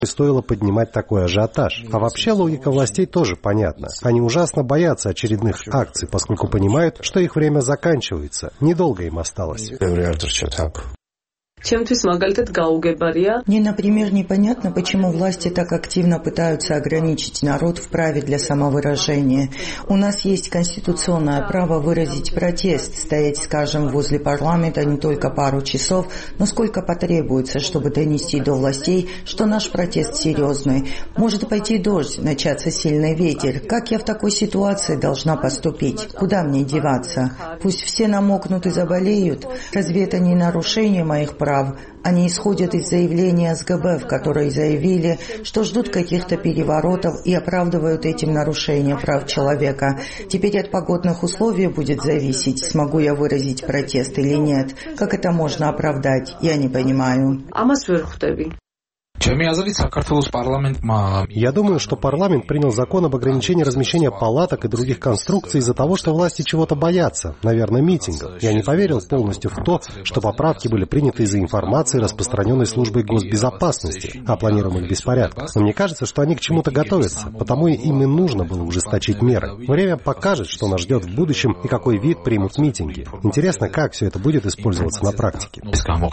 стоило поднимать такой ажиотаж. А вообще логика властей тоже понятна. Они ужасно боятся очередных акций, поскольку понимают, что их время заканчивается. Недолго им осталось. Мне, например, непонятно, почему власти так активно пытаются ограничить народ в праве для самовыражения. У нас есть конституционное право выразить протест, стоять, скажем, возле парламента не только пару часов, но сколько потребуется, чтобы донести до властей, что наш протест серьезный. Может пойти дождь, начаться сильный ветер. Как я в такой ситуации должна поступить? Куда мне деваться? Пусть все намокнут и заболеют. Разве это не нарушение моих прав? Они исходят из заявления СГБ, в которой заявили, что ждут каких-то переворотов и оправдывают этим нарушение прав человека. Теперь от погодных условий будет зависеть, смогу я выразить протест или нет. Как это можно оправдать? Я не понимаю. Я думаю, что парламент принял закон об ограничении размещения палаток и других конструкций из-за того, что власти чего-то боятся, наверное, митингов. Я не поверил полностью в то, что поправки были приняты из-за информации, распространенной службой госбезопасности о планируемых беспорядках. Но мне кажется, что они к чему-то готовятся, потому им и нужно было ужесточить меры. Время покажет, что нас ждет в будущем и какой вид примут митинги. Интересно, как все это будет использоваться на практике.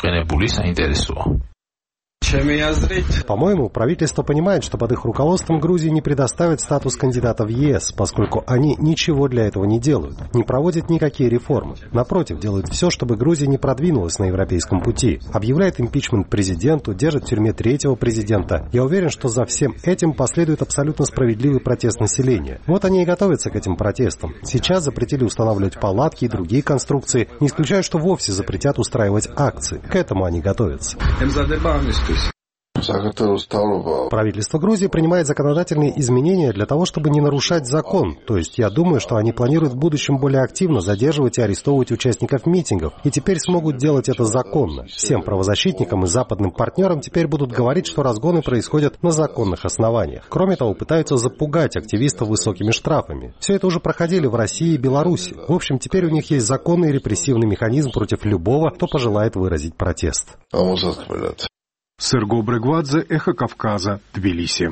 По-моему, правительство понимает, что под их руководством Грузии не предоставят статус кандидата в ЕС, поскольку они ничего для этого не делают, не проводят никакие реформы. Напротив, делают все, чтобы Грузия не продвинулась на европейском пути. Объявляет импичмент президенту, держит в тюрьме третьего президента. Я уверен, что за всем этим последует абсолютно справедливый протест населения. Вот они и готовятся к этим протестам. Сейчас запретили устанавливать палатки и другие конструкции. Не исключаю, что вовсе запретят устраивать акции. К этому они готовятся. Правительство Грузии принимает законодательные изменения для того, чтобы не нарушать закон. То есть я думаю, что они планируют в будущем более активно задерживать и арестовывать участников митингов. И теперь смогут делать это законно. Всем правозащитникам и западным партнерам теперь будут говорить, что разгоны происходят на законных основаниях. Кроме того, пытаются запугать активистов высокими штрафами. Все это уже проходили в России и Беларуси. В общем, теперь у них есть законный репрессивный механизм против любого, кто пожелает выразить протест. Серго Брегвадзе, Эхо Кавказа, Тбилиси.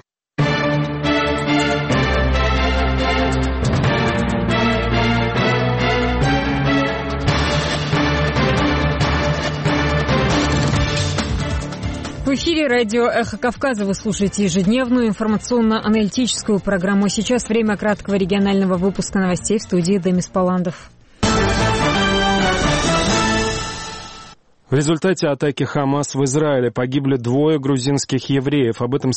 В эфире радио «Эхо Кавказа» вы слушаете ежедневную информационно-аналитическую программу. Сейчас время краткого регионального выпуска новостей в студии Демис Паландов. В результате атаки ХАМАС в Израиле погибли 2 грузинских евреев. Об этом